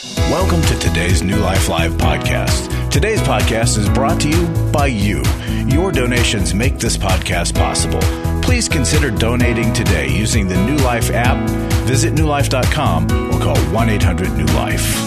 Welcome to today's New Life Live podcast. Today's podcast is brought to you by you. Your donations make this podcast possible. Please consider donating today using the New Life app. Visit newlife.com or call 1-800-NEW-LIFE.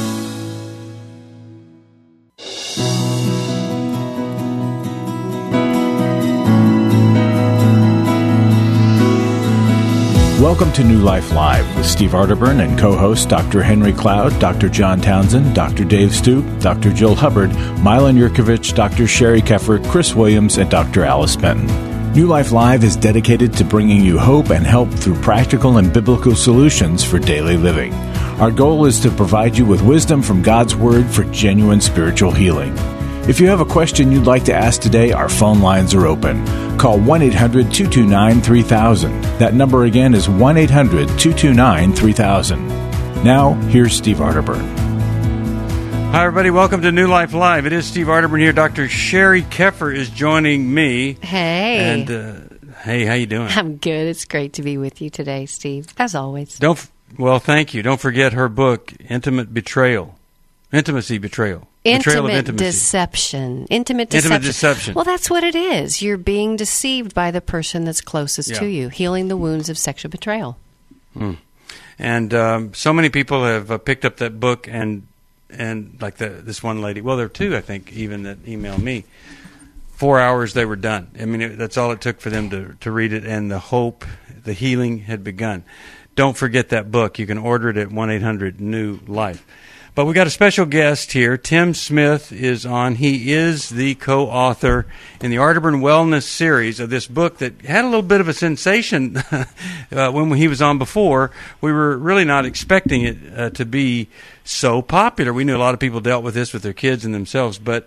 Welcome to New Life Live with Steve Arterburn and co-hosts Dr. Henry Cloud, Dr. John Townsend, Dr. Dave Stoop, Dr. Jill Hubbard, Milan Yurkovich, Dr. Sherry Keffer, Chris Williams, and Dr. Alice Benton. New Life Live is dedicated to bringing you hope and help through practical and biblical solutions for daily living. Our goal is to provide you with wisdom from God's Word for genuine spiritual healing. If you have a question you'd like to ask today, our phone lines are open. Call 1-800-229-3000. That number again is 1-800-229-3000. Now, here's Steve Arterburn. Hi, everybody. Welcome to New Life Live. It is Steve Arterburn here. Dr. Sherry Keffer is joining me. Hey. And, hey, how you doing? I'm good. It's great to be with you today, Steve, as always. Well, thank you. Don't forget her book, Intimacy Betrayal. Intimate deception. Well, that's what it is. You're being deceived by the person that's closest to you, healing the wounds of sexual betrayal. And so many people have picked up that book, and like this one lady, well, there are two, I think, even that emailed me. 4 hours, they were done. I mean, that's all it took for them to read it, and the healing had begun. Don't forget that book. You can order it at 1-800-NEW-LIFE. But we got a special guest here. Tim Smith is on. He is the co-author in the Arterburn Wellness series of this book that had a little bit of a sensation when he was on before. We were really not expecting it to be so popular. We knew a lot of people dealt with this with their kids and themselves, but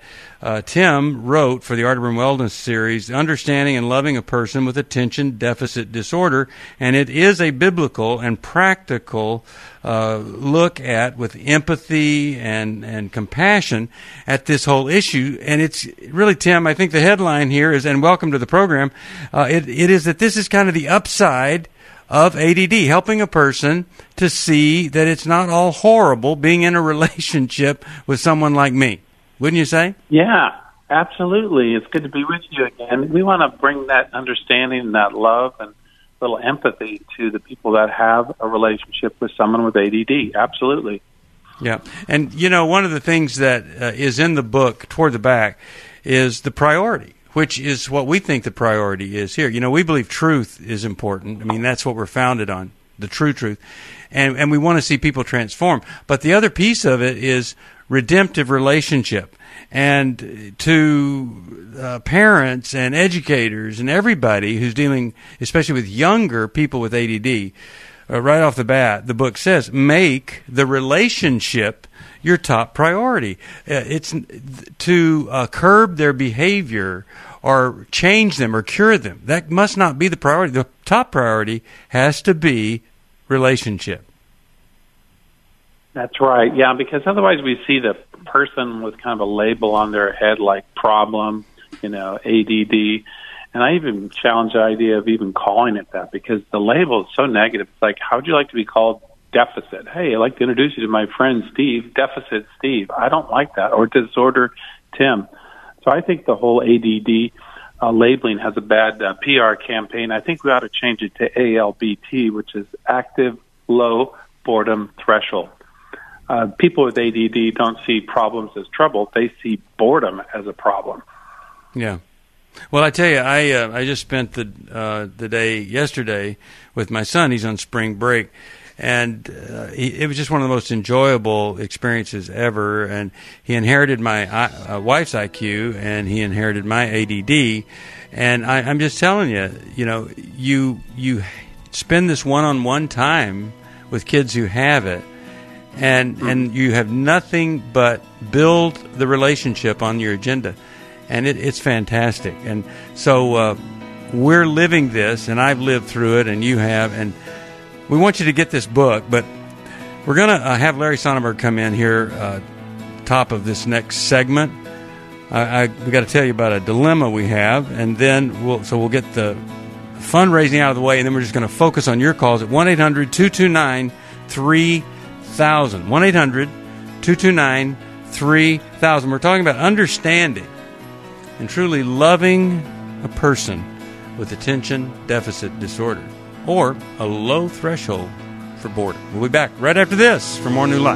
Tim wrote for the Arterburn Wellness series, Understanding and Loving a Person with Attention Deficit Disorder, and it is a biblical and practical look at, with empathy and compassion, at this whole issue. And it's really, Tim, I think the headline here is, and welcome to the program, it is that this is kind of the upside of ADD, helping a person to see that it's not all horrible being in a relationship with someone like me. Wouldn't you say? Yeah, absolutely. It's good to be with you again. We want to bring that understanding and that love and little empathy to the people that have a relationship with someone with ADD. Absolutely. Yeah. And, you know, one of the things that is in the book toward the back is the priority, which is what we think the priority is here. You know, we believe truth is important. I mean, that's what we're founded on, the true truth. And we want to see people transform. But the other piece of it is redemptive relationship. And to parents and educators and everybody who's dealing, especially with younger people with ADD, right off the bat, the book says, make the relationship your top priority. It's to curb their behavior or change them or cure them. That must not be the priority. The top priority has to be relationship. That's right. Yeah, because otherwise we see the person with kind of a label on their head like problem, ADD. And I even challenge the idea of even calling it that, because the label is so negative. It's like, how would you like to be called deficit? Hey, I'd like to introduce you to my friend Steve, Deficit Steve. I don't like that. Or disorder Tim. So I think the whole ADD labeling has a bad PR campaign. I think we ought to change it to ALBT, which is Active Low Boredom Threshold. People with ADD don't see problems as trouble. They see boredom as a problem. Yeah. Well, I tell you, I just spent the day yesterday with my son. He's on spring break. And it was just one of the most enjoyable experiences ever. And he inherited my wife's IQ, and he inherited my ADD. And I'm just telling you, you spend this one-on-one time with kids who have it, and you have nothing but build the relationship on your agenda. And it's fantastic. And so we're living this, and I've lived through it, and you have, and we want you to get this book, but we're going to have Larry Sonnenberg come in here top of this next segment. We got to tell you about a dilemma we have, and then we'll get the fundraising out of the way, and then we're just going to focus on your calls at 1-800-229-3000. 229-3000. We're talking about understanding and truly loving a person with attention deficit disorder or a low threshold for boredom. We'll be back right after this for more New Life.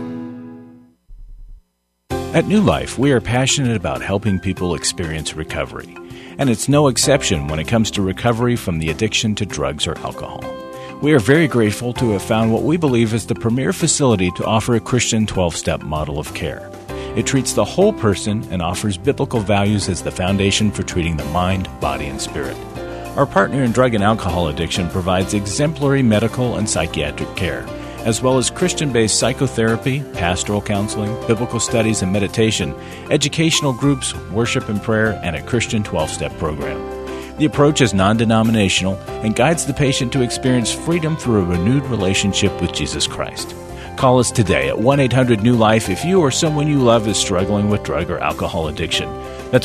At New Life, we are passionate about helping people experience recovery. And it's no exception when it comes to recovery from the addiction to drugs or alcohol. We are very grateful to have found what we believe is the premier facility to offer a Christian 12-step model of care. It treats the whole person and offers biblical values as the foundation for treating the mind, body, and spirit. Our partner in drug and alcohol addiction provides exemplary medical and psychiatric care, as well as Christian-based psychotherapy, pastoral counseling, biblical studies and meditation, educational groups, worship and prayer, and a Christian 12-step program. The approach is non-denominational and guides the patient to experience freedom through a renewed relationship with Jesus Christ. Call us today at 1-800-NEW-LIFE if you or someone you love is struggling with drug or alcohol addiction. That's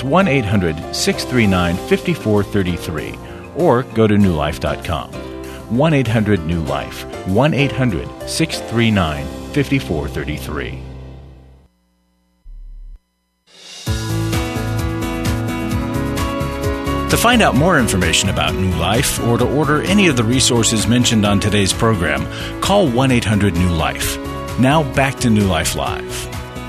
1-800-639-5433, or go to newlife.com. 1-800-NEW-LIFE, 1-800-639-5433. To find out more information about New Life or to order any of the resources mentioned on today's program, call 1-800-NEW-LIFE. Now back to New Life Live.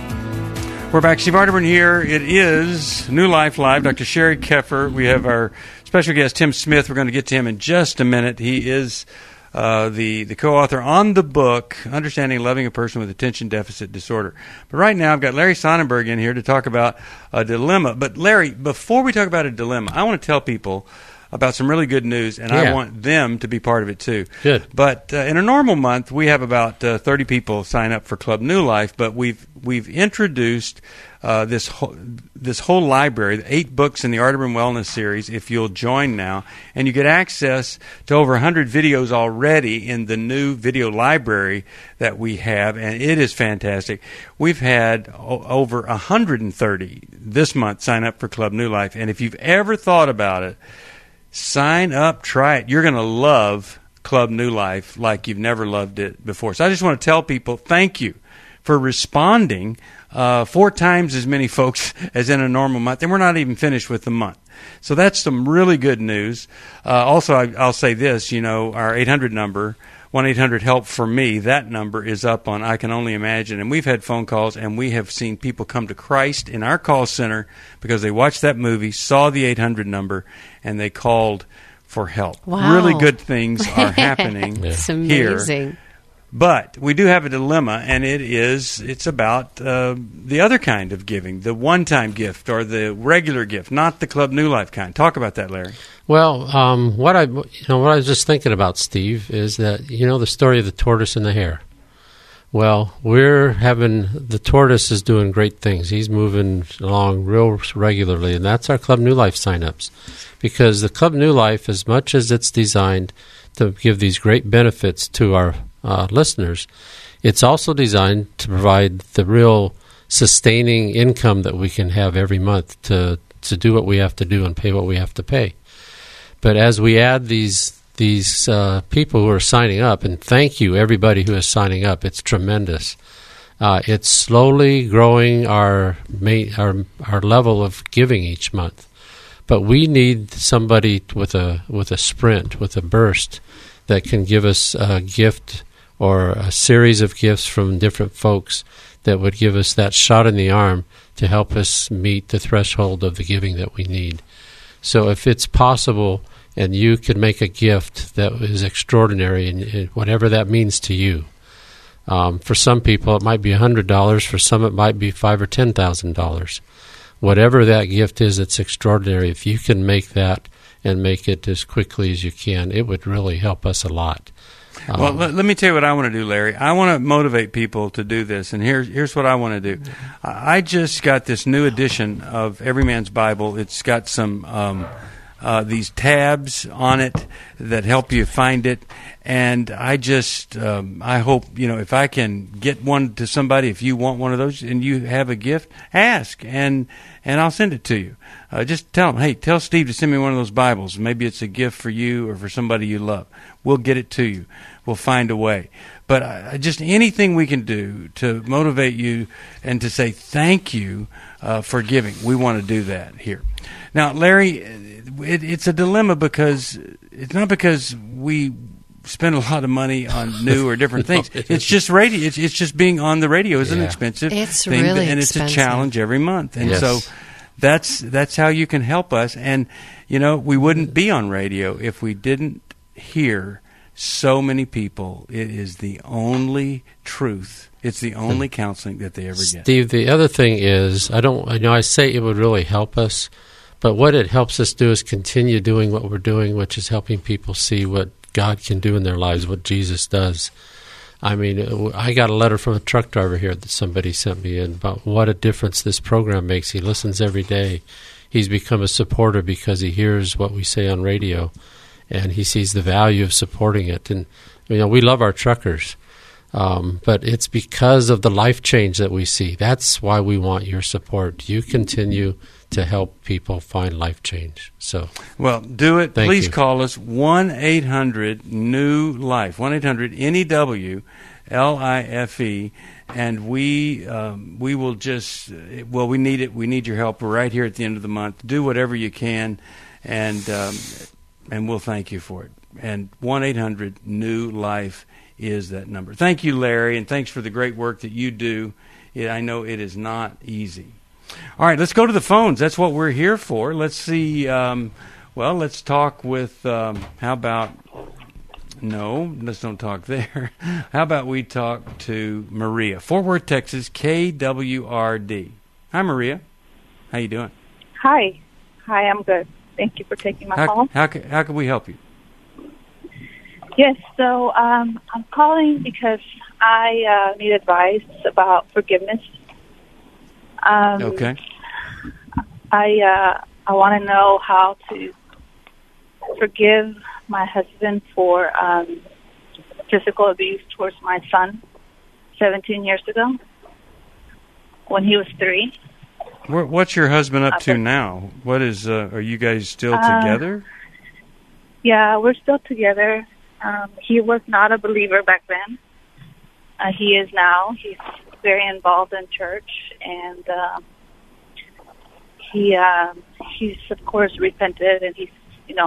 We're back. Steve Arterburn here. It is New Life Live. Dr. Sherry Keffer. We have our special guest, Tim Smith. We're going to get to him in just a minute. He is the co-author on the book, Understanding Loving a Person with Attention Deficit Disorder. But right now, I've got Larry Sonnenberg in here to talk about a dilemma. But Larry, before we talk about a dilemma, I want to tell people about some really good news, and I want them to be part of it too. Good. But in a normal month, we have about 30 people sign up for Club New Life, but we've introduced this whole library, 8 books in the Arterburn Wellness series, if you'll join now, and you get access to over 100 videos already in the new video library that we have, and it is fantastic. We've had over 130 this month sign up for Club New Life, and if you've ever thought about it, sign up, try it. You're going to love Club New Life like you've never loved it before. So I just want to tell people thank you for responding. 4 times as many folks as in a normal month, and we're not even finished with the month. So that's some really good news. Also, I'll say this, our 800 number, 1-800-HELP-FOR-ME, that number is up on I Can Only Imagine. And we've had phone calls, and we have seen people come to Christ in our call center because they watched that movie, saw the 800 number, and they called for help. Wow. Really good things are happening It's amazing. here. But we do have a dilemma, and it's about the other kind of giving, the one-time gift or the regular gift, not the Club New Life kind. Talk about that, Larry. Well, what I was just thinking about, Steve, is that the story of the tortoise and the hare. Well, the tortoise is doing great things. He's moving along real regularly, and that's our Club New Life signups, because the Club New Life, as much as it's designed to give these great benefits to our listeners, it's also designed to provide the real sustaining income that we can have every month to do what we have to do and pay what we have to pay. But as we add these people who are signing up, and thank you everybody who is signing up, it's tremendous. It's slowly growing our level of giving each month. But we need somebody with a sprint, with a burst, that can give us a gift or a series of gifts from different folks that would give us that shot in the arm to help us meet the threshold of the giving that we need. So if it's possible and you could make a gift that is extraordinary, and whatever that means to you, for some people it might be $100, for some it might be $5,000 or $10,000. Whatever that gift is, it's extraordinary. If you can make that and make it as quickly as you can, it would really help us a lot. Well, let me tell you what I want to do, Larry. I want to motivate people to do this, and here's what I want to do. I just got this new edition of Every Man's Bible. It's got some these tabs on it that help you find it, and I just I hope, if I can get one to somebody, if you want one of those and you have a gift, ask, and I'll send it to you. Just tell them, hey, tell Steve to send me one of those Bibles. Maybe it's a gift for you or for somebody you love. We'll get it to you. we'll find a way. But just anything we can do to motivate you and to say thank you for giving, we want to do that here. Now, Larry, it's a dilemma because it's not because we spend a lot of money on new or different things. It's just radio. It's just being on the radio is an expensive thing, really and expensive. It's a challenge every month. And so that's how you can help us. And we wouldn't be on radio if we didn't hear so many people. It is the only truth. It's the only counseling that they ever get. Steve, the other thing is, I say it would really help us, but what it helps us do is continue doing what we're doing, which is helping people see what God can do in their lives, what Jesus does. I mean, I got a letter from a truck driver here that somebody sent me in about what a difference this program makes. He listens every day. He's become a supporter because he hears what we say on radio, and he sees the value of supporting it. And, we love our truckers, but it's because of the life change that we see. That's why we want your support. You continue to help people find life change. So, well, do it. Please you. Call us 1-800-NEW-LIFE, 1-800-NEW-LIFE, and we will just we need it. We need your help right here at the end of the month. Do whatever you can, and we'll thank you for it. And 1-800-NEW-LIFE is that number. Thank you, Larry, and thanks for the great work that you do. I know it is not easy. All right, let's go to the phones. That's what we're here for. Let's see. Let's talk with, how about, no, let's don't talk there. How about we talk to Maria, Fort Worth, Texas, KWRD. Hi, Maria. How you doing? Hi, I'm good. Thank you for taking my call. How can we help you? Yes, so I'm calling because I need advice about forgiveness. Okay. I want to know how to forgive my husband for physical abuse towards my son 17 years ago when he was 3. What's your husband up to now? What is? Are you guys still together? Yeah, we're still together. He was not a believer back then. He is now. He's very involved in church, and he's of course repented, and he's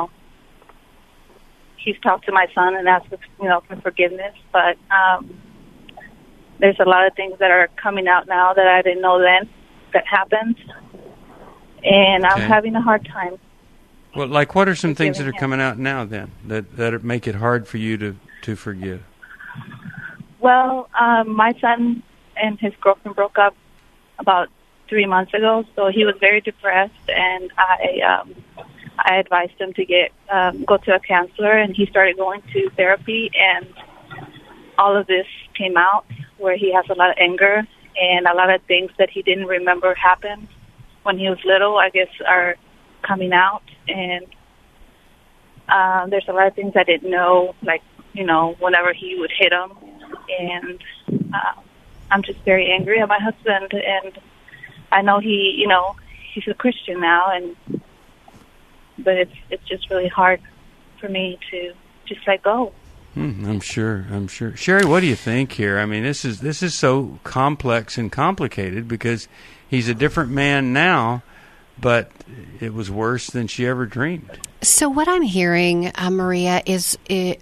talked to my son and asked for forgiveness. But there's a lot of things that are coming out now that I didn't know then that happened, and I'm having a hard time. Well, like what are some things that are coming out now then that make it hard for you to forgive? Well, my son and his girlfriend broke up about 3 months ago, so he was very depressed, and I advised him to go to a counselor, and he started going to therapy, and all of this came out where he has a lot of anger, and a lot of things that he didn't remember happened when he was little, I guess, are coming out, and there's a lot of things I didn't know, like, whenever he would hit him, and I'm just very angry at my husband, and I know he's a Christian now, but it's just really hard for me to just let go. I'm sure. Sherry, what do you think here? I mean, this is so complex and complicated because he's a different man now, but it was worse than she ever dreamed. So what I'm hearing, Maria, is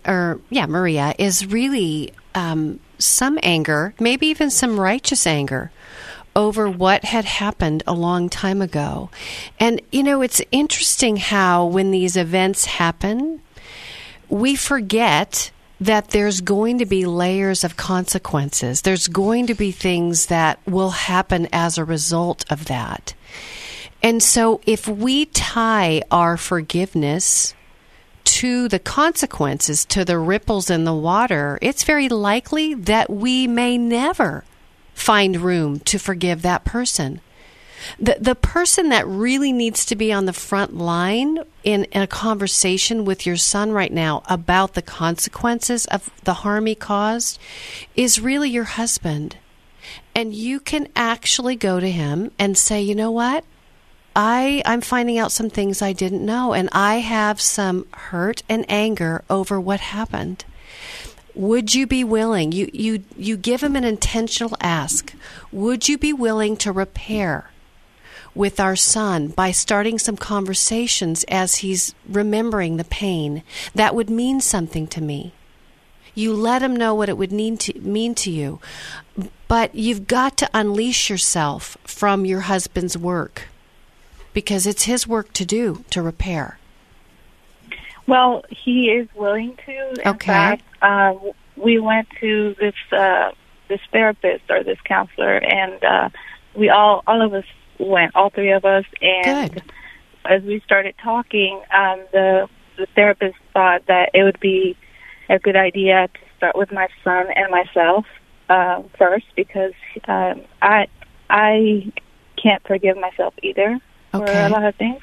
really some anger, maybe even some righteous anger over what had happened a long time ago. And, it's interesting how when these events happen, we forget that there's going to be layers of consequences. There's going to be things that will happen as a result of that. And so if we tie our forgiveness to the consequences, to the ripples in the water, it's very likely that we may never find room to forgive that person. The person that really needs to be on the front line in a conversation with your son right now about the consequences of the harm he caused is really your husband. And you can actually go to him and say, you know what? I'm finding out some things I didn't know, and I have some hurt and anger over what happened. Would you be willing? You give him an intentional ask. Would you be willing to repair with our son by starting some conversations as he's remembering the pain? That would mean something to me. You let him know what it would mean to you. But you've got to unleash yourself from your husband's work, because it's his work to do, to repair. Well, he is willing to. In fact, we went to this therapist or this counselor, and we all of us went, all three of us. And Good. As we started talking, the therapist thought that it would be a good idea to start with my son and myself first, because I can't forgive myself either for a lot of things.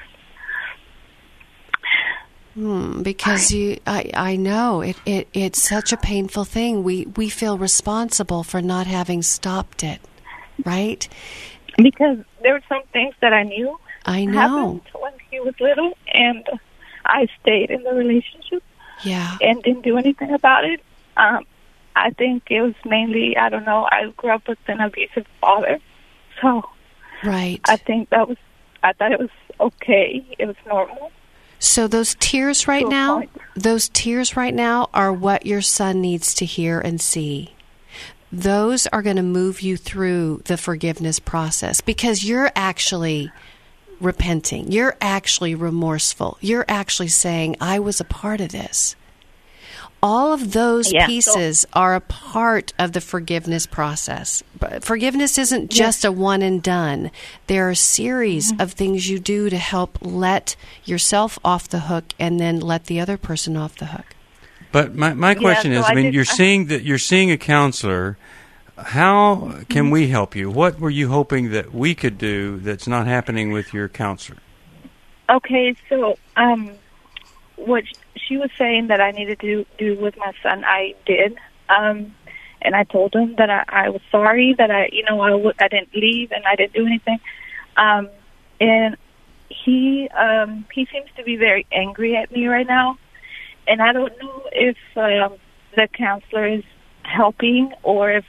Because I know it's such a painful thing. We feel responsible for not having stopped it, right? Because there were some things that I knew happened when he was little, and I stayed in the relationship. Yeah. And didn't do anything about it. I think it was mainly, I don't know, I grew up with an abusive father. So right. I thought it was okay. It was normal. So those tears right now are what your son needs to hear and see. Those are going to move you through the forgiveness process, because you're actually repenting. You're actually remorseful. You're actually saying, I was a part of this. All of those pieces are a part of the forgiveness process. But forgiveness isn't just a one and done. There are a series of things you do to help let yourself off the hook and then let the other person off the hook. But my question is, I mean, you're seeing a counselor. How can we help you? What were you hoping that we could do that's not happening with your counselor? Okay, so what she was saying that I needed to do with my son, I did. And I told him that I was sorry, that I didn't leave and I didn't do anything. And he seems to be very angry at me right now. And I don't know if the counselor is helping, or if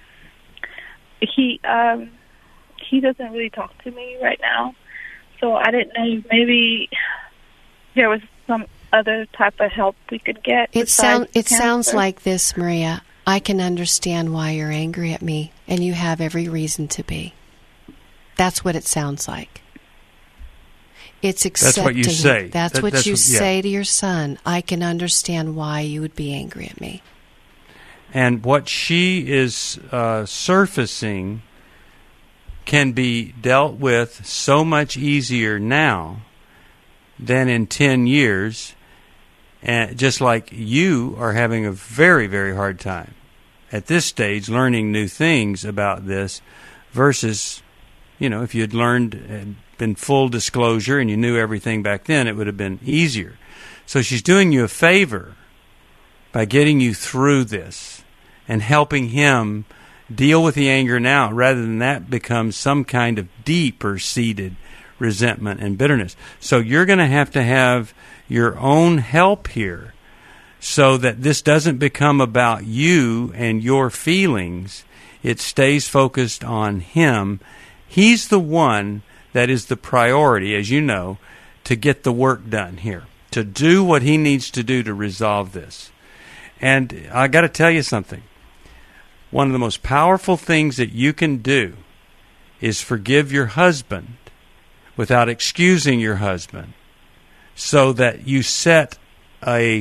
he doesn't really talk to me right now. So I didn't know if maybe there was some other type of help we could get. It sounds like this, Maria. I can understand why you're angry at me, and you have every reason to be. That's what it sounds like. It's accepting. That's what you say. That's what you say to your son. I can understand why you would be angry at me. And what she is surfacing can be dealt with so much easier now than in 10 years, and just like you are having a very, very hard time at this stage learning new things about this versus, if you had learned and been full disclosure and you knew everything back then, it would have been easier. So she's doing you a favor by getting you through this and helping him deal with the anger now, rather than that becomes some kind of deeper seated resentment and bitterness. So you're going to have your own help here, so that this doesn't become about you and your feelings. It stays focused on him. He's the one that is the priority, as you know, to get the work done here, to do what he needs to do to resolve this. And I got to tell you something. One of the most powerful things that you can do is forgive your husband without excusing your husband, so that you set a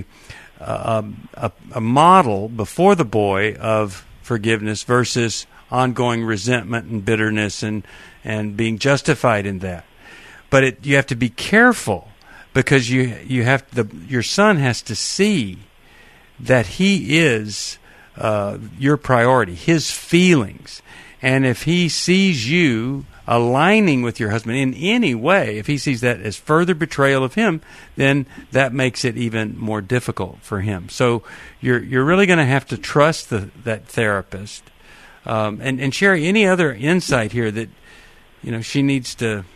model before the boy of forgiveness versus ongoing resentment and bitterness and being justified in that. But you have to be careful, because your son has to see that he is your priority, his feelings. And if he sees you aligning with your husband in any way, if he sees that as further betrayal of him, then that makes it even more difficult for him. So you're really going to have to trust that therapist. And Sherry, any other insight here that she needs to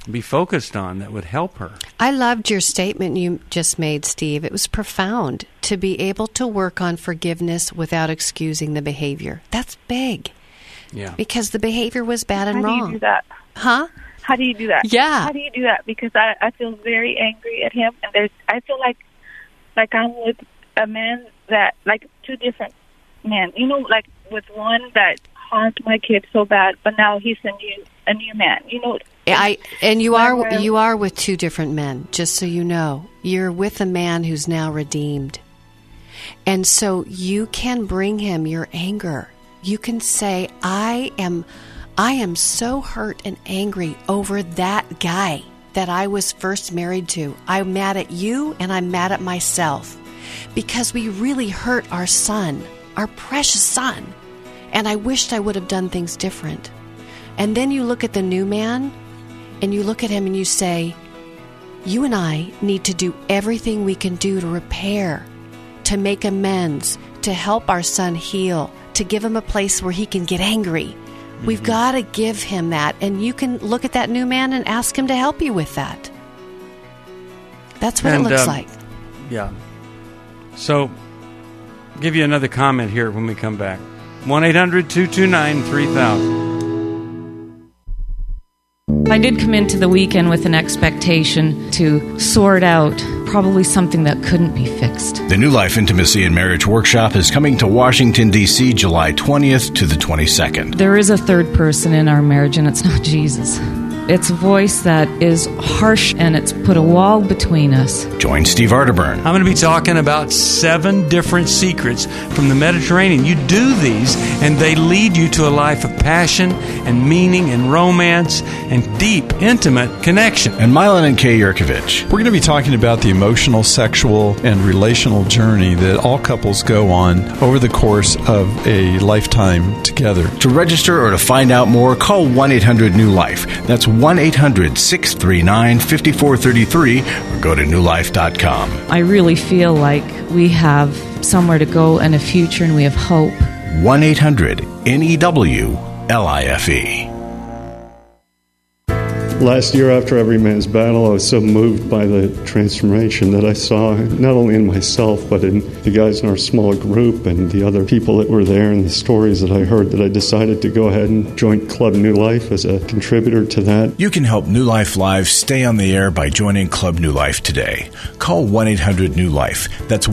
be focused on that would help her. I loved your statement you just made, Steve. It was profound. To be able to work on forgiveness without excusing the behavior. That's big. Yeah. Because the behavior was bad and wrong. How do you do that? Huh? How do you do that? Yeah. How do you do that? Because I feel very angry at him, and I feel like I'm with a man that, like, two different men. You know, like with one that harmed my kid so bad, but now he's a new man. You know. You are with two different men, just so you know. You're with a man who's now redeemed. And so you can bring him your anger. You can say, I am so hurt and angry over that guy that I was first married to. I'm mad at you and I'm mad at myself because we really hurt our son, our precious son. And I wished I would have done things different. And then you look at the new man and you look at him and you say, you and I need to do everything we can do to repair, to make amends, to help our son heal, to give him a place where he can get angry. Mm-hmm. We've got to give him that. And you can look at that new man and ask him to help you with that. That's what it looks like. Yeah. So, give you another comment here when we come back. 1-800-229-3000. I did come into the weekend with an expectation to sort out probably something that couldn't be fixed. The New Life Intimacy and Marriage Workshop is coming to Washington, D.C., July 20th to the 22nd. There is a third person in our marriage, and it's not Jesus. It's a voice that is harsh, and it's put a wall between us. Join Steve Arterburn. I'm going to be talking about 7 different secrets from the Mediterranean. You do these, and they lead you to a life of passion and meaning and romance and deep, intimate connection. And Milan and Kay Yurkovich. We're going to be talking about the emotional, sexual, and relational journey that all couples go on over the course of a lifetime together. To register or to find out more, call 1-800-NEW-LIFE. That's 1-800-639-5433 or go to newlife.com. I really feel like we have somewhere to go and a future, and we have hope. 1-800-NEWLIFE. Last year, after Every Man's Battle, I was so moved by the transformation that I saw not only in myself, but in the guys in our small group and the other people that were there and the stories that I heard, that I decided to go ahead and join Club New Life as a contributor to that. You can help New Life Live stay on the air by joining Club New Life today. Call 1-800-NEW-LIFE. That's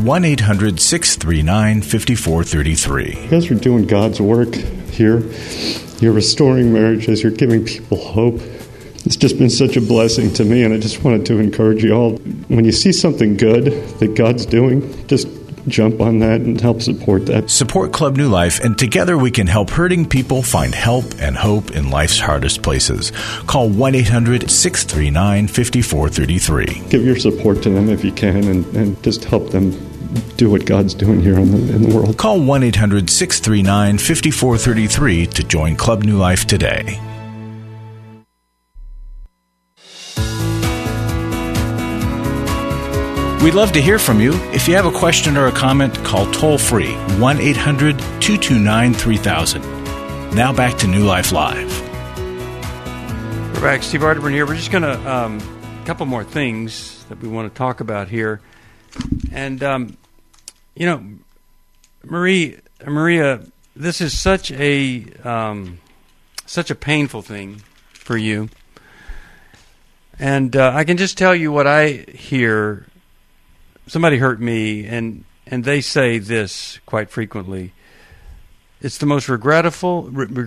1-800-639-5433. You guys are doing God's work here. You're restoring marriages. You're giving people hope. It's just been such a blessing to me, and I just wanted to encourage you all. When you see something good that God's doing, just jump on that and help support that. Support Club New Life, and together we can help hurting people find help and hope in life's hardest places. Call 1-800-639-5433. Give your support to them if you can, and just help them do what God's doing here in the world. Call 1-800-639-5433 to join Club New Life today. We'd love to hear from you. If you have a question or a comment, call toll-free 1-800-229-3000. Now back to New Life Live. We're back. Steve Arterburn here. We're just going to, a couple more things that we want to talk about here. And, Maria, this is such a painful thing for you. And I can just tell you what I hear. Somebody hurt me, and they say this quite frequently. It's the most regretful,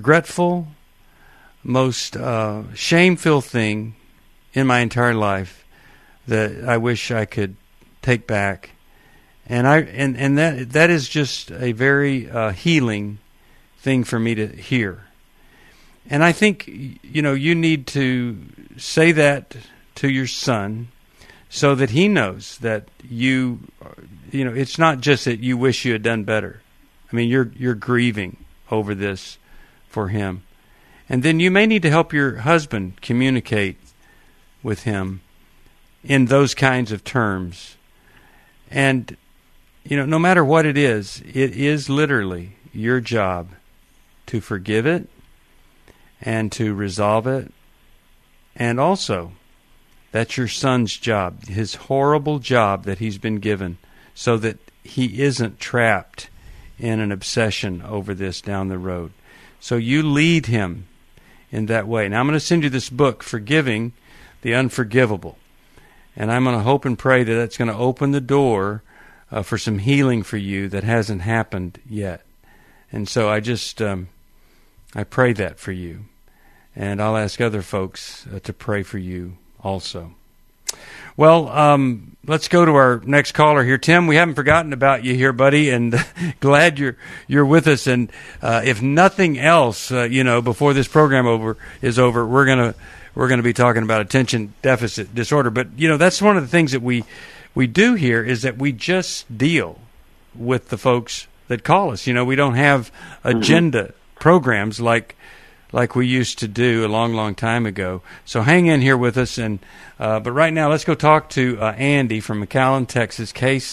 most shame-filled thing in my entire life that I wish I could take back. And that is just a very healing thing for me to hear. And I think you need to say that to your son, so that he knows that it's not just that you wish you had done better. I mean, you're grieving over this for him. And then you may need to help your husband communicate with him in those kinds of terms. And, no matter what it is literally your job to forgive it and to resolve it And also, that's your son's job, his horrible job that he's been given, so that he isn't trapped in an obsession over this down the road. So you lead him in that way. Now I'm going to send you this book, Forgiving the Unforgivable. And I'm going to hope and pray that that's going to open the door for some healing for you that hasn't happened yet. And so I just, I pray that for you. And I'll ask other folks to pray for you also. Well, let's go to our next caller here. Tim, we haven't forgotten about you here, buddy, and glad you're with us. And if nothing else, before this program is over, we're gonna be talking about attention deficit disorder. But that's one of the things that we do here is that we just deal with the folks that call us. We don't have agenda programs like we used to do a long, long time ago. So hang in here with us. And but right now, let's go talk to Andy from McAllen, Texas.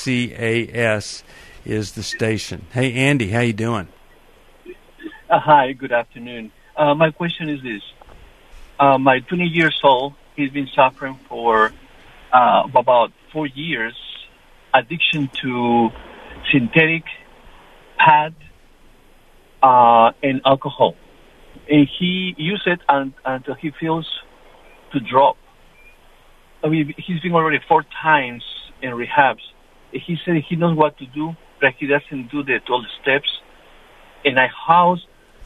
KCAS is the station. Hey, Andy, how you doing? Hi, good afternoon. My question is this. My 20 years old, he's been suffering for about 4 years, addiction to synthetic pad and alcohol. And he uses it until he feels to drop. I mean, he's been already 4 times in rehabs. He said he knows what to do, but he doesn't do the 12 steps. In my house,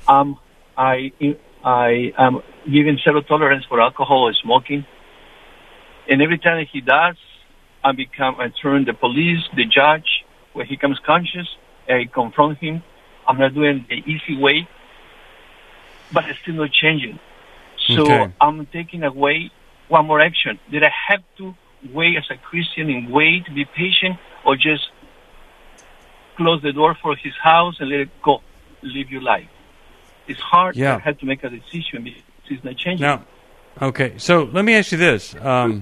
I am giving zero tolerance for alcohol and smoking. And every time he does, I turn the police, the judge. When he comes conscious, I confront him. I'm not doing the easy way, but it's still not changing. So Okay. I'm taking away one more action. Did I have to wait as a Christian and wait, be patient, or just close the door for his house and let it go, live your life? It's hard. Yeah. I had to make a decision because it's not changing. Now, okay, so let me ask you this.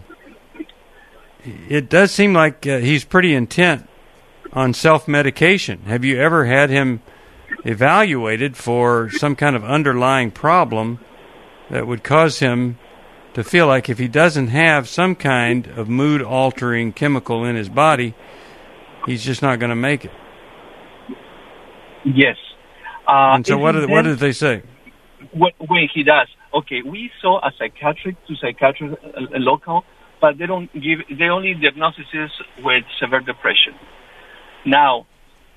It does seem like he's pretty intent on self-medication. Have you ever had him evaluated for some kind of underlying problem that would cause him to feel like if he doesn't have some kind of mood-altering chemical in his body, he's just not going to make it? Yes. And so what did they say? When he does. Okay, we saw a psychiatrist local, but they only diagnosis with severe depression. Now,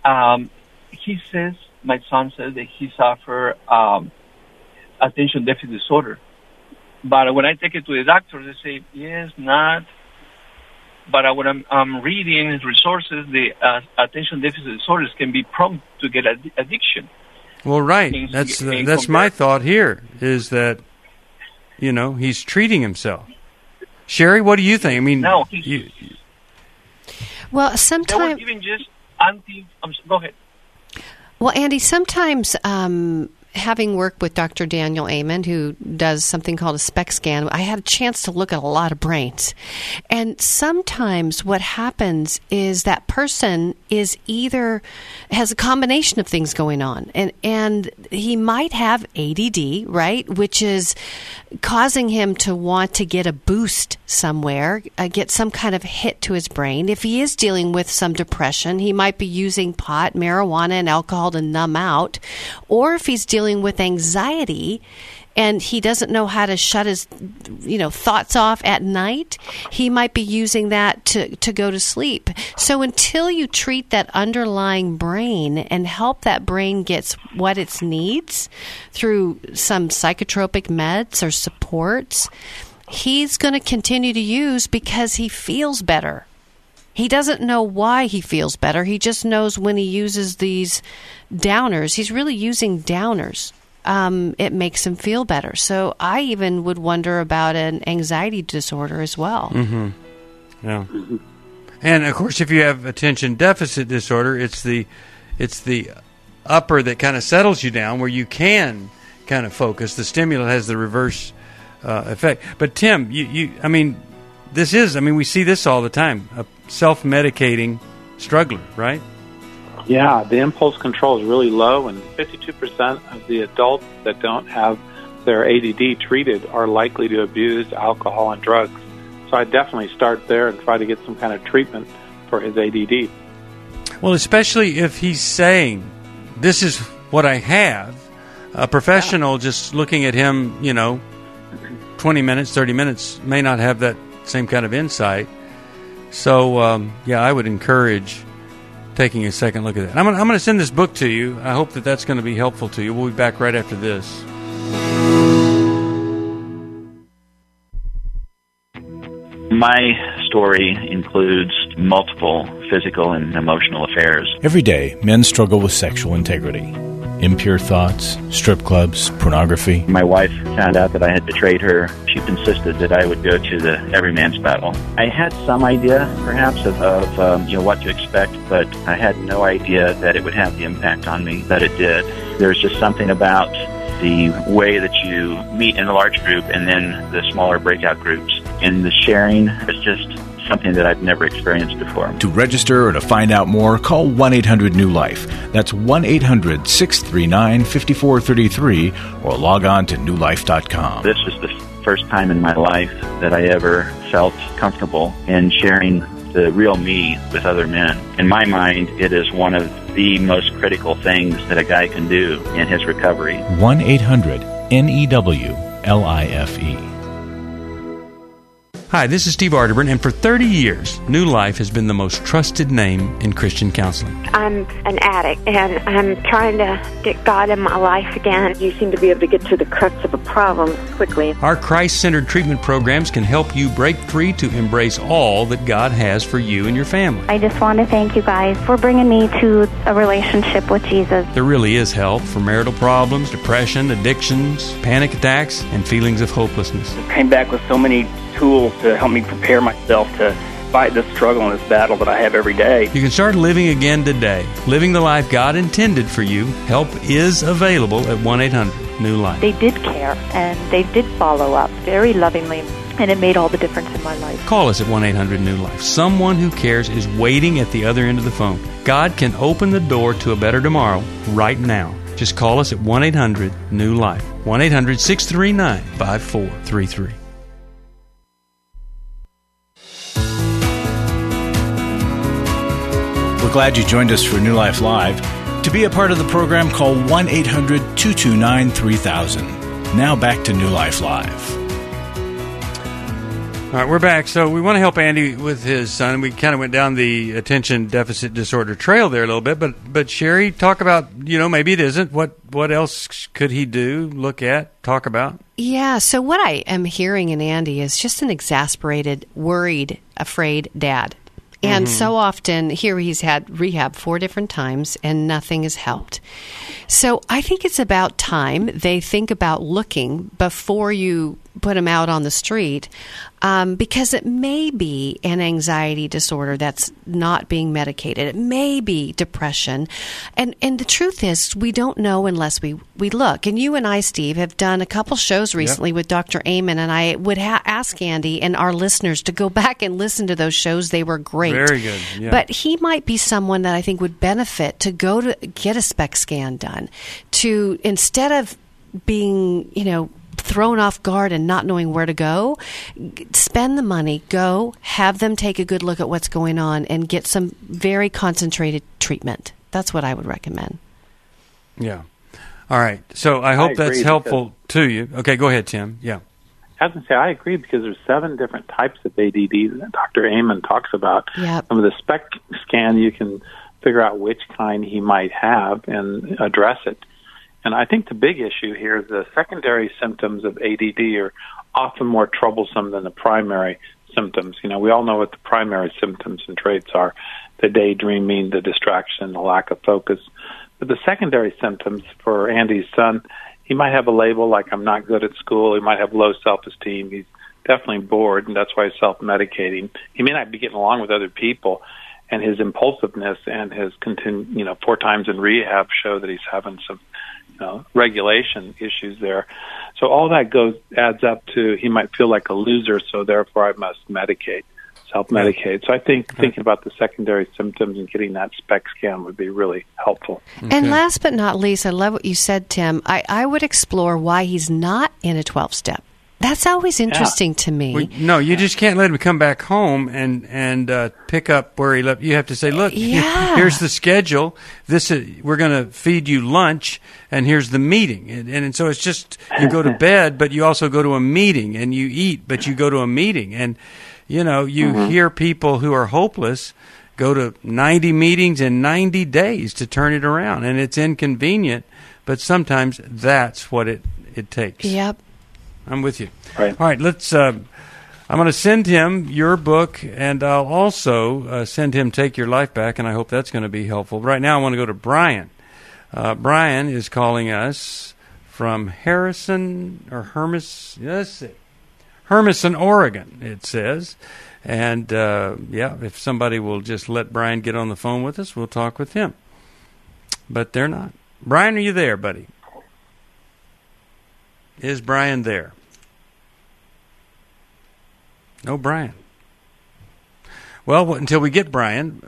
my son says that he suffer attention deficit disorder. But when I take it to the doctor, they say, yes, not. But when I'm reading resources, the attention deficit disorders can be prone to get addiction. Well, right. That's my thought here, is that, he's treating himself. Sherry, what do you think? I mean, no, well, sometimes even just go ahead. Well, Andy, sometimes having worked with Dr. Daniel Amen, who does something called a SPECT scan, I had a chance to look at a lot of brains. And sometimes what happens is that person is either has a combination of things going on, and he might have ADD, right, which is causing him to want to get a boost somewhere, get some kind of hit to his brain. If he is dealing with some depression, he might be using pot, marijuana, and alcohol to numb out. Or if he's dealing with anxiety and he doesn't know how to shut his thoughts off at night, he might be using that to go to sleep. So until you treat that underlying brain and help that brain get what it needs through some psychotropic meds or supports, he's going to continue to use because he feels better. He doesn't know why he feels better. He just knows when he uses these downers, he's really using downers. It makes him feel better. So I even would wonder about an anxiety disorder as well. Mm-hmm. Yeah. And of course, if you have attention deficit disorder, it's the upper that kind of settles you down, where you can kind of focus. The stimulant has the reverse effect. But Tim, we see this all the time. A self-medicating struggler, right? Yeah, the impulse control is really low, and 52% of the adults that don't have their ADD treated are likely to abuse alcohol and drugs. So I'd definitely start there and try to get some kind of treatment for his ADD. Well, especially if he's saying, this is what I have. A professional just looking at him, 20 minutes, 30 minutes may not have that same kind of insight. So, I would encourage taking a second look at that. I'm going to send this book to you. I hope that that's going to be helpful to you. We'll be back right after this. My story includes multiple physical and emotional affairs. Every day, men struggle with sexual integrity. Impure thoughts, strip clubs, pornography. My wife found out that I had betrayed her. She insisted that I would go to the every man's battle. I had some idea, perhaps, of what to expect, but I had no idea that it would have the impact on me that it did. There's just something about the way that you meet in a large group and then the smaller breakout groups. And the sharing is just something that I've never experienced before. To register or to find out more, call 1-800-NEW-LIFE. That's 1-800-639-5433 or log on to newlife.com. This was the first time in my life that I ever felt comfortable in sharing the real me with other men. In my mind, it is one of the most critical things that a guy can do in his recovery. 1-800-NEW-LIFE. Hi, this is Steve Arterburn, and for 30 years, New Life has been the most trusted name in Christian counseling. I'm an addict, and I'm trying to get God in my life again. You seem to be able to get to the crux of a problem quickly. Our Christ-centered treatment programs can help you break free to embrace all that God has for you and your family. I just want to thank you guys for bringing me to a relationship with Jesus. There really is help for marital problems, depression, addictions, panic attacks, and feelings of hopelessness. I came back with so many tools to help me prepare myself to fight this struggle and this battle that I have every day. You can start living again today, living the life God intended for you. Help is available at 1-800-NEW-LIFE. They did care, and they did follow up very lovingly, and it made all the difference in my life. Call us at 1-800-NEW-LIFE. Someone who cares is waiting at the other end of the phone. God can open the door to a better tomorrow right now. Just call us at 1-800-NEW-LIFE. 1-800-639-5433. We're glad you joined us for New Life Live. To be a part of the program, call 1-800-229-3000. Now back to New Life Live. All right, we're back. So we want to help Andy with his son. We kind of went down the attention deficit disorder trail there a little bit. But Sherry, talk about, maybe it isn't. What else could he do, look at, talk about? Yeah, so what I am hearing in Andy is just an exasperated, worried, afraid dad. And so often, here he's had rehab 4 different times, and nothing has helped. So I think it's about time they think about looking before you put him out on the street, because it may be an anxiety disorder that's not being medicated. It may be depression. And the truth is, we don't know unless we look. And you and I, Steve, have done a couple shows recently with Dr. Amen, and I would ask Andy and our listeners to go back and listen to those shows. They were great. Very good. Yeah. But he might be someone that I think would benefit to go to get a SPECT scan done, to instead of being, thrown off guard and not knowing where to go, spend the money, go, have them take a good look at what's going on and get some very concentrated treatment. That's what I would recommend. Yeah. All right. So I hope that's helpful to you. Okay, go ahead, Tim. Yeah. I was going to say, I agree, because there's 7 different types of ADD that Dr. Amen talks about. Yep. Some of the SPECT scan, you can figure out which kind he might have and address it. And I think the big issue here is the secondary symptoms of ADD are often more troublesome than the primary symptoms. We all know what the primary symptoms and traits are: the daydreaming, the distraction, the lack of focus. But the secondary symptoms for Andy's son, he might have a label like I'm not good at school. He might have low self-esteem. He's definitely bored, and that's why he's self-medicating. He may not be getting along with other people, and his impulsiveness and his 4 times in rehab show that he's having some regulation issues there. So all that adds up to he might feel like a loser, so therefore I must medicate. self-medicate. So I think thinking about the secondary symptoms and getting that SPECT scan would be really helpful. And last but not least, I love what you said, Tim. I would explore why he's not in a 12-step. That's always interesting to me. Well, no, you just can't let him come back home and pick up where he left. You have to say, look, here's the schedule. We're going to feed you lunch, and here's the meeting. And so it's just you go to bed, but you also go to a meeting, and you eat, but you go to a meeting. And, you hear people who are hopeless go to 90 meetings in 90 days to turn it around. And it's inconvenient, but sometimes that's what it takes. Yep. I'm with you. Right. All right, let's. I'm going to send him your book, and I'll also send him Take Your Life Back, and I hope that's going to be helpful. Right now, I want to go to Brian. Brian is calling us from Hermiston, Oregon, it says. And, if somebody will just let Brian get on the phone with us, we'll talk with him. But they're not. Brian, are you there, buddy? Is Brian there? No, Brian. Well, until we get Brian,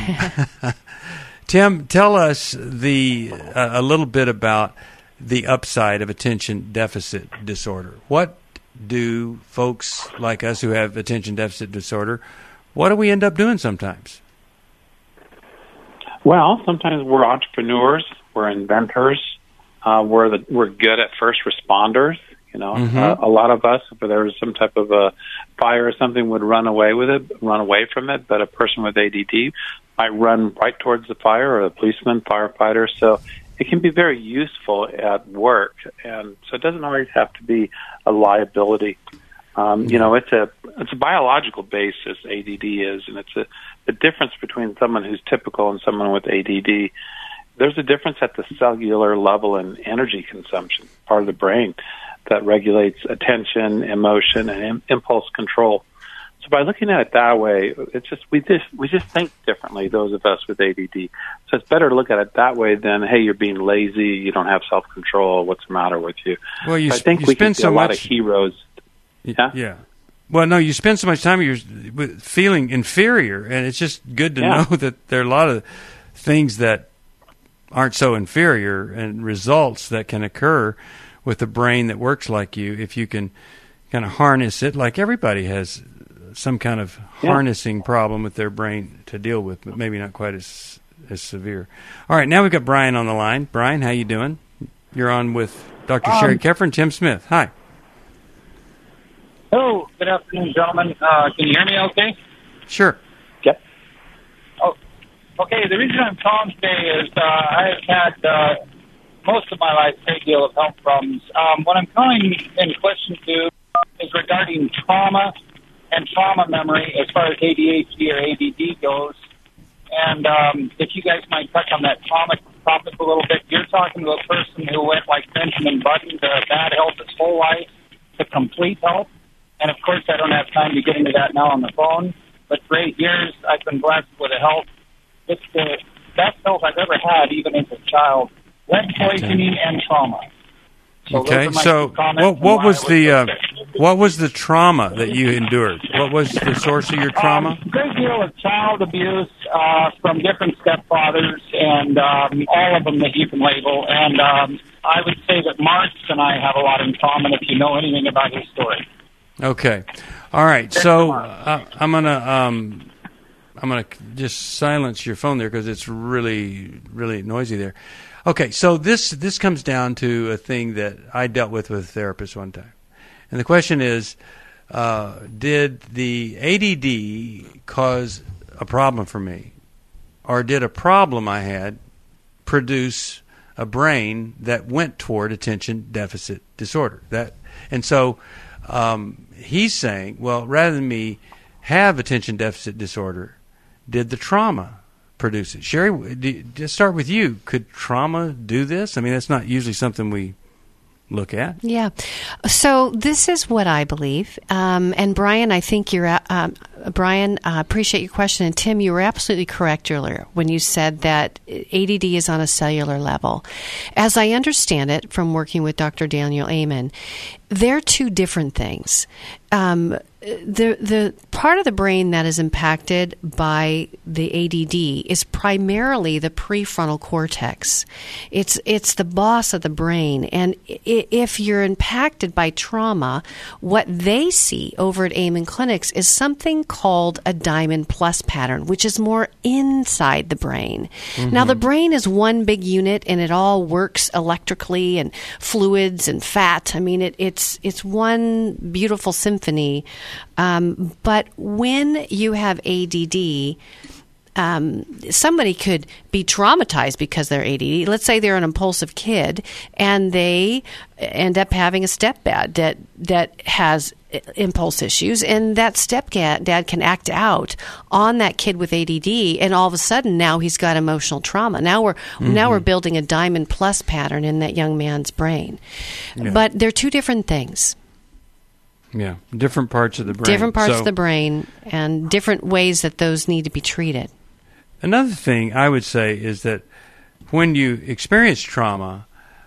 Tim, tell us a little bit about the upside of attention deficit disorder. What do folks like us who have attention deficit disorder, what do we end up doing sometimes? Well, sometimes we're entrepreneurs, we're inventors, we're good at first responders. A lot of us, if there was some type of a fire or something, would run away from it. But a person with ADD might run right towards the fire, or a policeman, firefighter. So it can be very useful at work, and so it doesn't always have to be a liability. It's a biological basis. ADD is, and it's the difference between someone who's typical and someone with ADD. There's a difference at the cellular level in energy consumption, part of the brain that regulates attention, emotion, and impulse control. So by looking at it that way, it's just we just think differently, those of us with ADD. So it's better to look at it that way than, hey, you're being lazy, you don't have self-control, what's the matter with you? Well, I think we can see a lot of heroes. Yeah. Well, no, you spend so much time feeling inferior, and it's just good to know that there are a lot of things that aren't so inferior and results that can occur with a brain that works like you if you can kind of harness it. Like everybody has some kind of harnessing problem with their brain to deal with, but maybe not quite as severe. All right, now we've got Brian on the line. Brian, how you doing? You're on with Dr. Sherry Keffer and Tim Smith. Hi. Hello. Good afternoon, gentlemen. Can you hear me okay? Sure. Yep. Oh, okay. The reason I'm calling today is I've had most of my life a great deal of health problems. What I'm calling in question to is regarding trauma and trauma memory as far as ADHD or ADD goes. And if you guys might touch on that trauma topic a little bit. You're talking to a person who went like Benjamin Button to bad health his whole life to complete health. And, of course, I don't have time to get into that now on the phone. But for 8 years, I've been blessed with a health. It's the best health I've ever had, even as a child. Lead poisoning and trauma. So what was the trauma that you endured? What was the source of your trauma? A great deal of child abuse from different stepfathers, and all of them that you can label. And I would say that Marx and I have a lot in common if you know anything about his story. Okay, all right. So I'm gonna just silence your phone there because it's really, really noisy there. Okay, so this comes down to a thing that I dealt with a therapist one time. And the question is, did the ADD cause a problem for me? Or did a problem I had produce a brain that went toward attention deficit disorder? And so he's saying, well, rather than me have attention deficit disorder, did the trauma produce it? Sherry, just start with you. Could trauma do this? I mean, that's not usually something we look at. Yeah. So this is what I believe. And Brian, I think Brian, appreciate your question. And Tim, you were absolutely correct earlier when you said that ADD is on a cellular level. As I understand it from working with Dr. Daniel Amen, they're two different things. the part of the brain that is impacted by the ADD is primarily the prefrontal cortex. It's the boss of the brain, and if you're impacted by trauma, what they see over at Amen Clinics is something called a Diamond Plus pattern, which is more inside the brain. Mm-hmm. Now, the brain is one big unit, and it all works electrically and fluids and fat. I mean, it's one beautiful symphony. But when you have ADD, somebody could be traumatized because they're ADD. Let's say they're an impulsive kid and they end up having a stepdad that has impulse issues, and that stepdad can act out on that kid with ADD, and all of a sudden now he's got emotional trauma. Now we're building a Diamond Plus pattern in that young man's brain. Yeah. But they're two different things. Yeah, different parts of the brain. Different parts of the brain and different ways that those need to be treated. Another thing I would say is that when you experience trauma,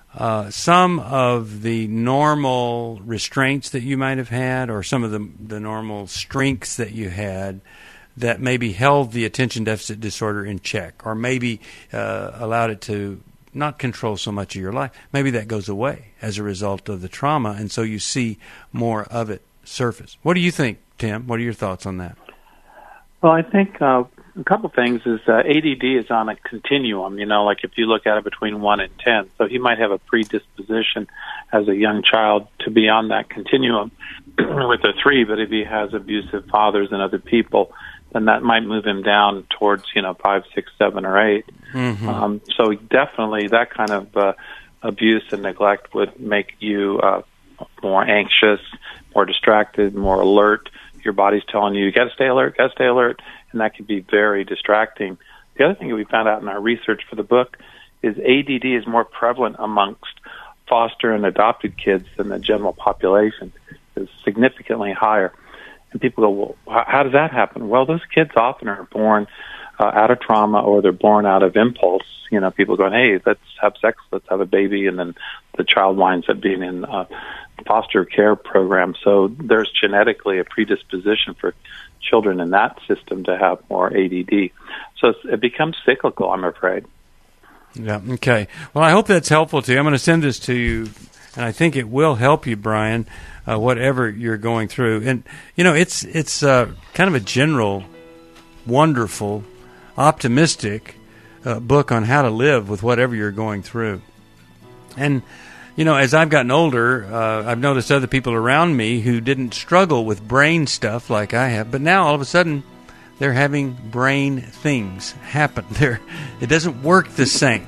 some of the normal restraints that you might have had, or some of the normal strengths that you had that maybe held the attention deficit disorder in check, or maybe allowed it to not control so much of your life, maybe that goes away as a result of the trauma, and so you see more of it surface. What do you think, Tim? What are your thoughts on that? Well, I think a couple things is ADD is on a continuum, like if you look at it between 1 and 10. So he might have a predisposition as a young child to be on that continuum with a 3, but if he has abusive fathers and other people, then that might move him down towards, 5, 6, 7, or 8. Mm-hmm. So definitely that kind of abuse and neglect would make you more anxious, more distracted, more alert. Your body's telling you got to stay alert, and that can be very distracting. The other thing that we found out in our research for the book is ADD is more prevalent amongst foster and adopted kids than the general population. It's significantly higher. And people go, well, how does that happen? Well, those kids often are born out of trauma, or they're born out of impulse. People going, hey, let's have sex, let's have a baby, and then the child winds up being in foster care program. So there's genetically a predisposition for children in that system to have more ADD. So it becomes cyclical, I'm afraid. Yeah, okay. Well, I hope that's helpful to you. I'm going to send this to you, and I think it will help you, Brian, whatever you're going through. And, it's kind of a general, wonderful, optimistic book on how to live with whatever you're going through. And, as I've gotten older, I've noticed other people around me who didn't struggle with brain stuff like I have, but now all of a sudden they're having brain things happen. It doesn't work the same.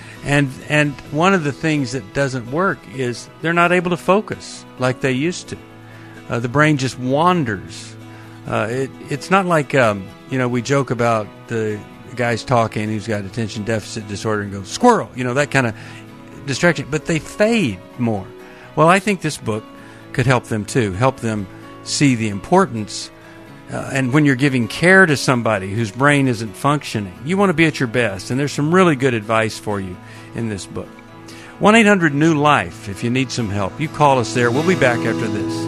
And one of the things that doesn't work is they're not able to focus like they used to. The brain just wanders. It's not like, we joke about the guy's talking who's got attention deficit disorder and goes, squirrel, that kind of distraction, but they fade more. Well, I think this book could help them too, help them see the importance. And when you're giving care to somebody whose brain isn't functioning, you want to be at your best. And there's some really good advice for you in this book. 1-800-NEW-LIFE if you need some help. You call us there. We'll be back after this.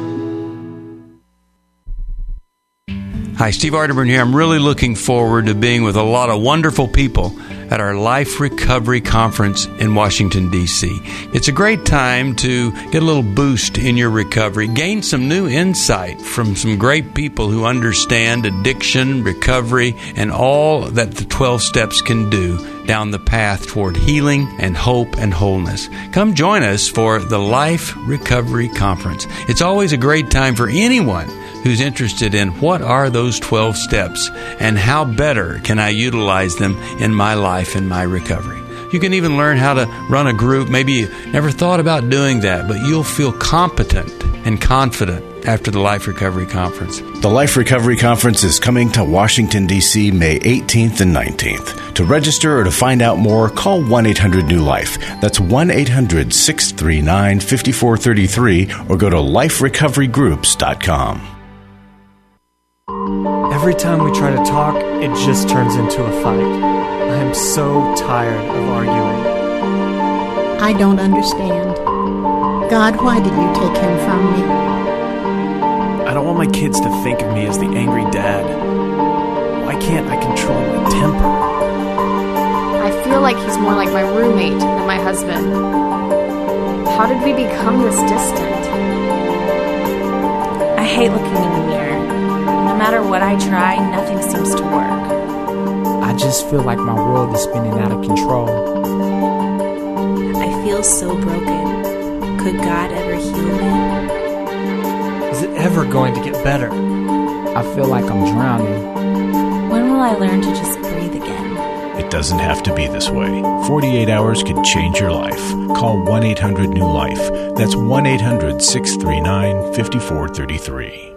Hi, Steve Arterburn here. I'm really looking forward to being with a lot of wonderful people at our Life Recovery Conference in Washington, D.C. It's a great time to get a little boost in your recovery, gain some new insight from some great people who understand addiction, recovery, and all that the 12 steps can do down the path toward healing and hope and wholeness. Come join us for the Life Recovery Conference. It's always a great time for anyone who's interested in what are those 12 steps and how better can I utilize them in my life and my recovery. You can even learn how to run a group. Maybe you never thought about doing that, but you'll feel competent and confident after the Life Recovery Conference. The Life Recovery Conference is coming to Washington, D.C. May 18th and 19th. To register or to find out more, call 1-800-NEW-LIFE. That's 1-800-639-5433 or go to liferecoverygroups.com. Every time we try to talk, it just turns into a fight. I am so tired of arguing. I don't understand. God, why did you take him from me? I don't want my my kids to think of me as the angry dad. Why can't I control my temper? I feel like he's more like my roommate than my husband. How did we become this distant? I hate looking in the mirror. No matter what I try, nothing seems to work. I just feel like my world is spinning out of control. I feel so broken. Could God ever heal me? Is it ever going to get better? I feel like I'm drowning. When will I learn to just breathe again? It doesn't have to be this way. 48 hours could change your life. Call 1-800-NEW-LIFE. That's 1-800-639-5433.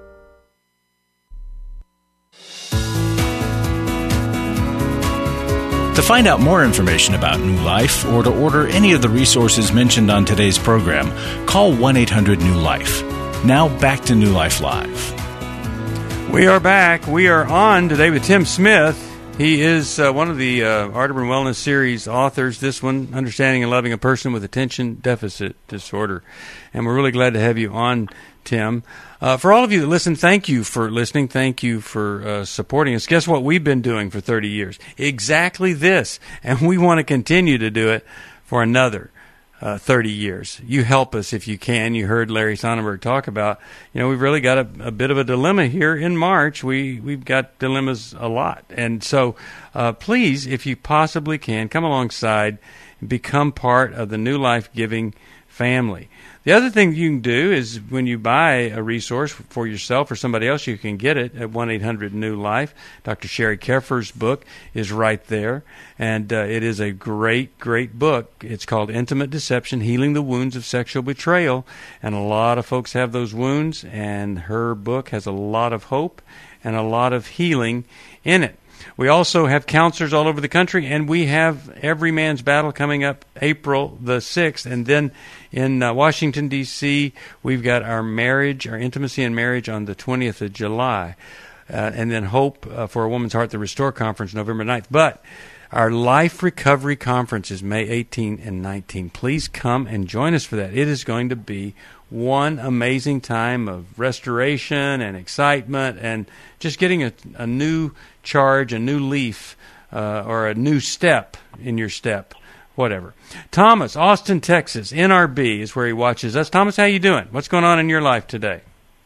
To find out more information about New Life or to order any of the resources mentioned on today's program, call 1-800-NEW-LIFE. Now back to New Life Live. We are back. We are on today with Tim Smith. He is one of the Arterburn Wellness Series authors. This one, Understanding and Loving a Person with Attention Deficit Disorder. And we're really glad to have you on, Tim. For all of you that listen, thank you for listening. Thank you for supporting us. Guess what we've been doing for 30 years? Exactly this. And we want to continue to do it for another 30 years. You help us if you can. You heard Larry Sonnenberg talk about, we've really got a bit of a dilemma here in March. We've got dilemmas a lot. And so please, if you possibly can, come alongside and become part of the New Life Giving family. The other thing you can do is when you buy a resource for yourself or somebody else, you can get it at 1-800-NEW-LIFE. Dr. Sherry Keffer's book is right there, and it is a great, great book. It's called Intimate Deception, Healing the Wounds of Sexual Betrayal, and a lot of folks have those wounds, and her book has a lot of hope and a lot of healing in it. We also have counselors all over the country, and we have Every Man's Battle coming up April the 6th. And then in Washington, D.C., we've got our Intimacy and Marriage on the 20th of July. And then Hope for a Woman's Heart, the Restore Conference, November 9th. But our Life Recovery Conference is May 18 and 19. Please come and join us for that. It is going to be one amazing time of restoration and excitement and just getting a new charge, a new leaf, or a new step in your step, whatever. Thomas, Austin, Texas, NRB is where he watches us. Thomas, how you doing? What's going on in your life today?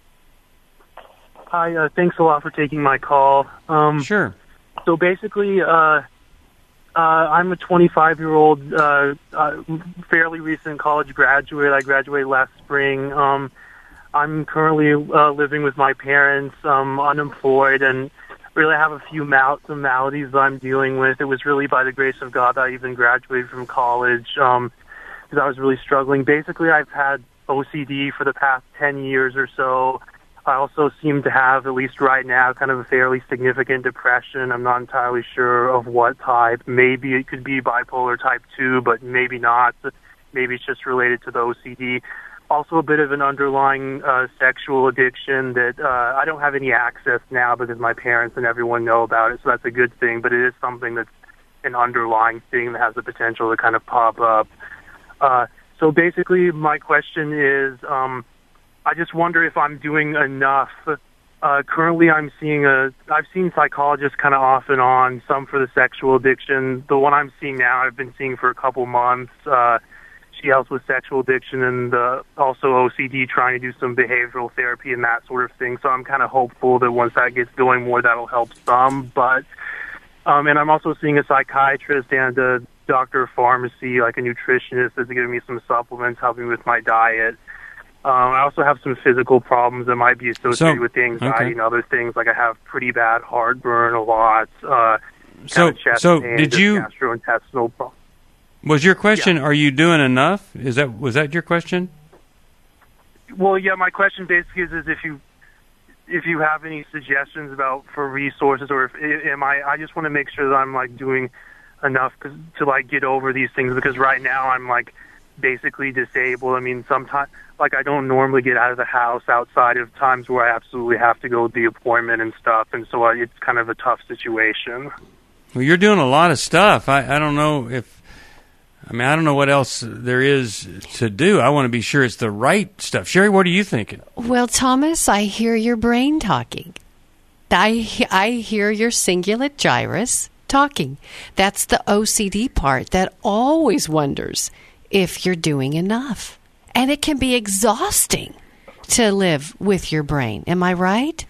Hi, thanks a lot for taking my call. Sure. So basically, I'm a 25-year-old, fairly recent college graduate. I graduated last spring. I'm currently living with my parents, unemployed, and really have a few some maladies that I'm dealing with. It was really by the grace of God that I even graduated from college because I was really struggling. Basically, I've had OCD for the past 10 years or so. I also seem to have, at least right now, kind of a fairly significant depression. I'm not entirely sure of what type. Maybe it could be bipolar type 2, but maybe not. Maybe it's just related to the OCD. Also a bit of an underlying sexual addiction that I don't have any access now because my parents and everyone know about it, so that's a good thing, but it is something that's an underlying thing that has the potential to kind of pop up. So basically my question is, I just wonder if I'm doing enough. Currently I've seen psychologists kind of off and on, some for the sexual addiction. The one I'm seeing now I've been seeing for a couple months. She helps with sexual addiction and also OCD, trying to do some behavioral therapy and that sort of thing. So I'm kind of hopeful that once that gets going more, that'll help some. But and I'm also seeing a psychiatrist and a doctor of pharmacy, like a nutritionist, that's giving me some supplements, helping with my diet. I also have some physical problems that might be associated with anxiety and other things. Like I have pretty bad heartburn a lot. Chest pain, did you gastrointestinal problems. Was your question, Are you doing enough? Was that your question? Well, yeah, my question basically is if you have any suggestions for resources, or I just want to make sure that I'm like doing enough to like get over these things, because right now I'm like basically disabled. I mean, sometimes like I don't normally get out of the house outside of times where I absolutely have to go to the appointment and stuff, and so it's kind of a tough situation. Well, you're doing a lot of stuff. I don't know if I mean, I don't know what else there is to do. I want to be sure it's the right stuff. Sherry, what are you thinking? Well, Thomas, I hear your brain talking. I hear your cingulate gyrus talking. That's the OCD part that always wonders if you're doing enough. And it can be exhausting to live with your brain. Am I right?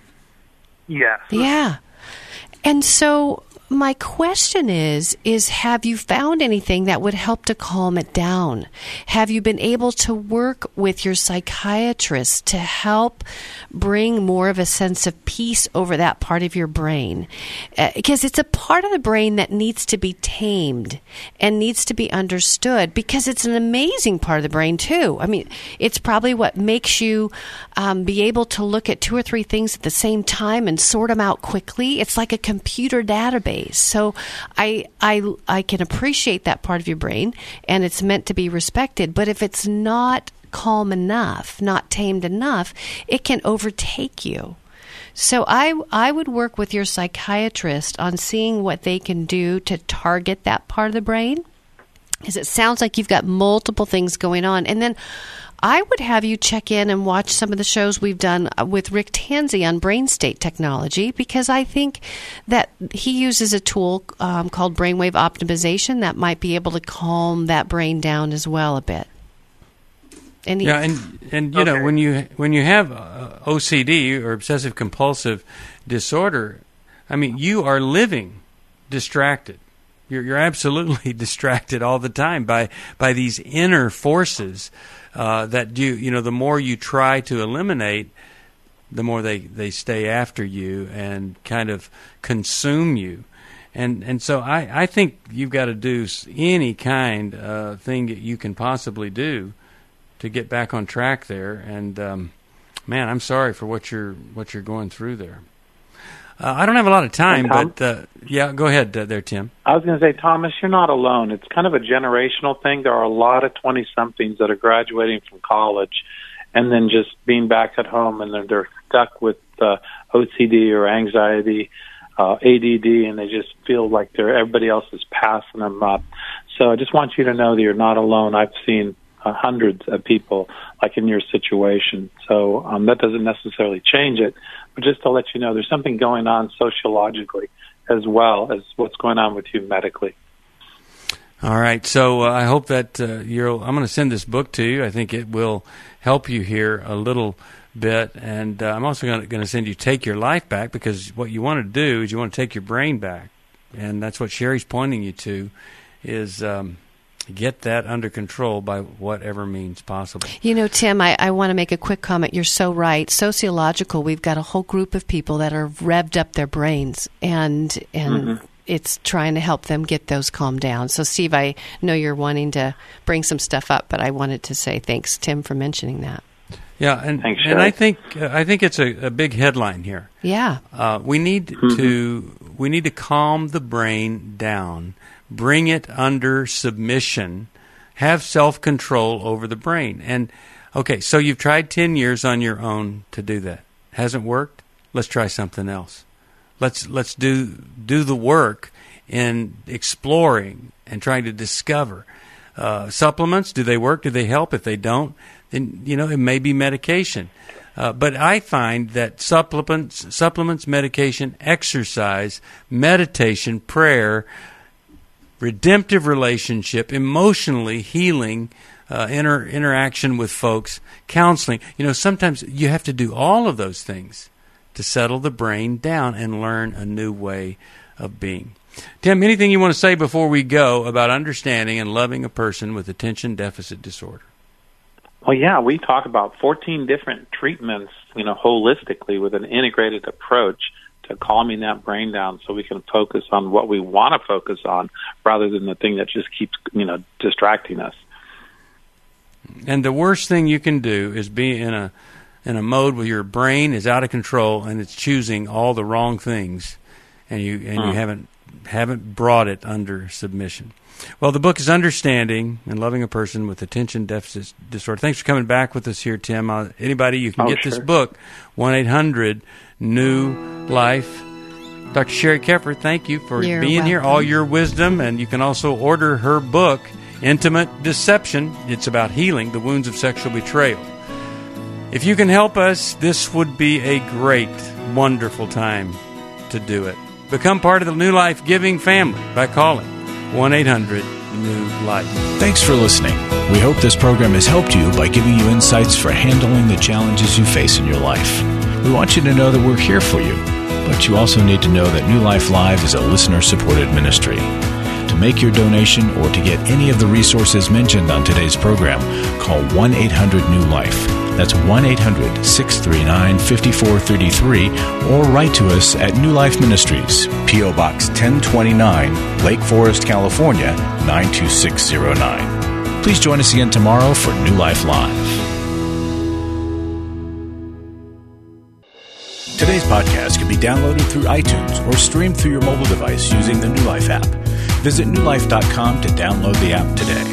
Yes. Yeah. And so my question is have you found anything that would help to calm it down? Have you been able to work with your psychiatrist to help bring more of a sense of peace over that part of your brain? Because it's a part of the brain that needs to be tamed and needs to be understood, because it's an amazing part of the brain too. I mean, it's probably what makes you be able to look at 2 or 3 things at the same time and sort them out quickly. It's like a computer database. So I can appreciate that part of your brain, and it's meant to be respected. But if it's not calm enough, not tamed enough, it can overtake you. So I would work with your psychiatrist on seeing what they can do to target that part of the brain, because it sounds like you've got multiple things going on. And then I would have you check in and watch some of the shows we've done with Rick Tanzi on brain state technology, because I think that he uses a tool called brainwave optimization that might be able to calm that brain down as well a bit. And you know, when you have OCD or obsessive compulsive disorder, I mean, you are living distracted. You're absolutely distracted all the time by these inner forces that the more you try to eliminate, the more they stay after you and kind of consume you. And so I think you've got to do any kind of thing that you can possibly do to get back on track there. And man, I'm sorry for what you're going through there. I don't have a lot of time, but yeah, go ahead there, Tim. I was going to say, Thomas, you're not alone. It's kind of a generational thing. There are a lot of 20-somethings that are graduating from college and then just being back at home, and they're stuck with OCD or anxiety, ADD, and they just feel like everybody else is passing them up. So I just want you to know that you're not alone. I've seen hundreds of people like in your situation. So that doesn't necessarily change it, but just to let you know, there's something going on sociologically as well as what's going on with you medically. All right. So I hope that I'm going to send this book to you. I think it will help you here a little bit. And I'm also going to send you Take Your Life Back, because what you want to do is you want to take your brain back. And that's what Sherry's pointing you to, is get that under control by whatever means possible. You know, Tim, I want to make a quick comment. You're so right. Sociological, we've got a whole group of people that are revved up their brains, and it's trying to help them get those calmed down. So, Steve, I know you're wanting to bring some stuff up, but I wanted to say thanks, Tim, for mentioning that. Yeah, and I think it's a big headline here. Yeah, we need to calm the brain down. Bring it under submission, have self-control over the brain. And, okay, so you've tried 10 years on your own to do that. Hasn't worked? Let's try something else. Let's do the work in exploring and trying to discover. Supplements, do they work? Do they help? If they don't, then, it may be medication. But I find that supplements, medication, exercise, meditation, prayer, redemptive relationship, emotionally healing, interaction with folks, counseling. Sometimes you have to do all of those things to settle the brain down and learn a new way of being. Tim, anything you want to say before we go about understanding and loving a person with attention deficit disorder? Well, yeah, we talk about 14 different treatments, holistically with an integrated approach to calming that brain down so we can focus on what we want to focus on rather than the thing that just keeps, distracting us. And the worst thing you can do is be in a mode where your brain is out of control and it's choosing all the wrong things, and you haven't brought it under submission. Well, the book is Understanding and Loving a Person with Attention Deficit Disorder. Thanks for coming back with us here, Tim. Anybody, you can get this book, 1-800-NEW-LIFE. Dr. Sherry Keffer, thank you for being here, all your wisdom, and you can also order her book Intimate Deception. It's about healing the wounds of sexual betrayal. If you can help us, this would be a great, wonderful time to do it. Become part of the New Life Giving family by calling 1-800-NEW-LIFE. Thanks for listening. We hope this program has helped you by giving you insights for handling the challenges you face in your life. We want you to know that we're here for you, but you also need to know that New Life Live is a listener-supported ministry. To make your donation or to get any of the resources mentioned on today's program, call 1-800-NEW-LIFE. That's 1-800-639-5433, or write to us at New Life Ministries, P.O. Box 1029, Lake Forest, California, 92609. Please join us again tomorrow for New Life Live. Today's podcast can be downloaded through iTunes or streamed through your mobile device using the New Life app. Visit newlife.com to download the app today.